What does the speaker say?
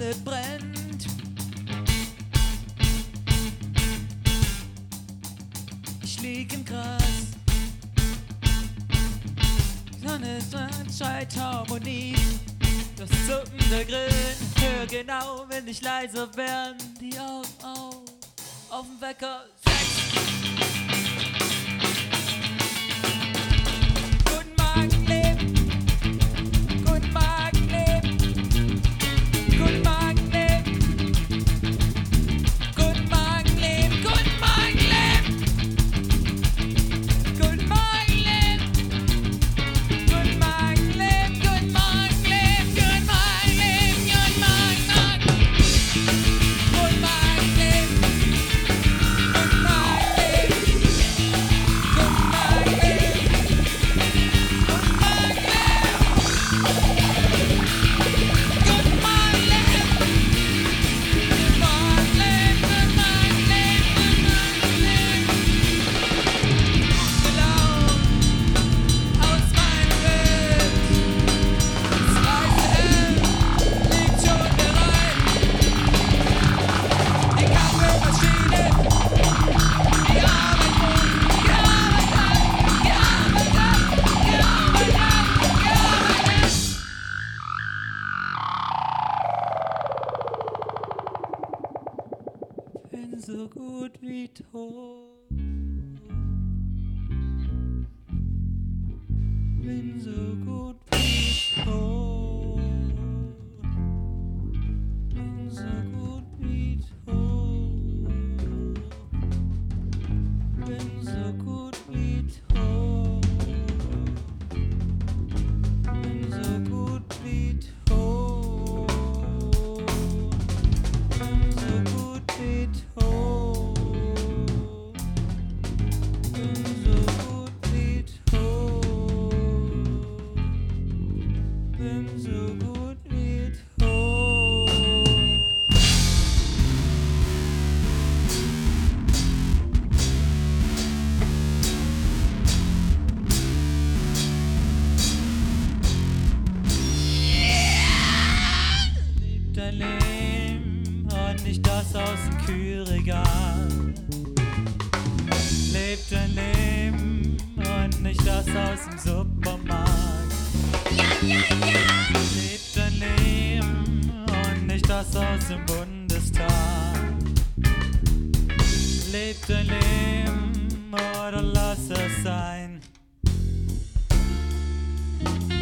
alles brennt. Ich lieg im Gras, Sonne schreit Harmonie. Das Zucken der Grillen, hör genau, wenn ich leiser werden, die Augen auf dem Wecker 6. Guten Morgen, Leben. Guten Morgen, Leben. Guten Morgen, Leben. Guten Morgen, Leben. Guten Morgen, Leben. Guten Morgen, Leben. Guten Morgen, Leben. Guten Morgen, Leben. Guten Morgen, Leben. Guten Morgen, Morgen. Guten Morgen, Leben. Guten Morgen, Leben. Guten Morgen, Leben. Guten Morgen, bin so gut wie tot. Bin so gut wie tot. Bin so gut wie tot. Bin so gut wie tot. Bin so gut wie tot. Bin so gut wie tot. Bin so gut wie tot. Bin so gut wie tot. Leb dein Leben und nicht das aus dem Kühlregal. Leb dein Leben und nicht das aus dem Supermarkt. Leb dein Leben und nicht das aus dem Bundestag. Leb dein Leben oder lass es sein.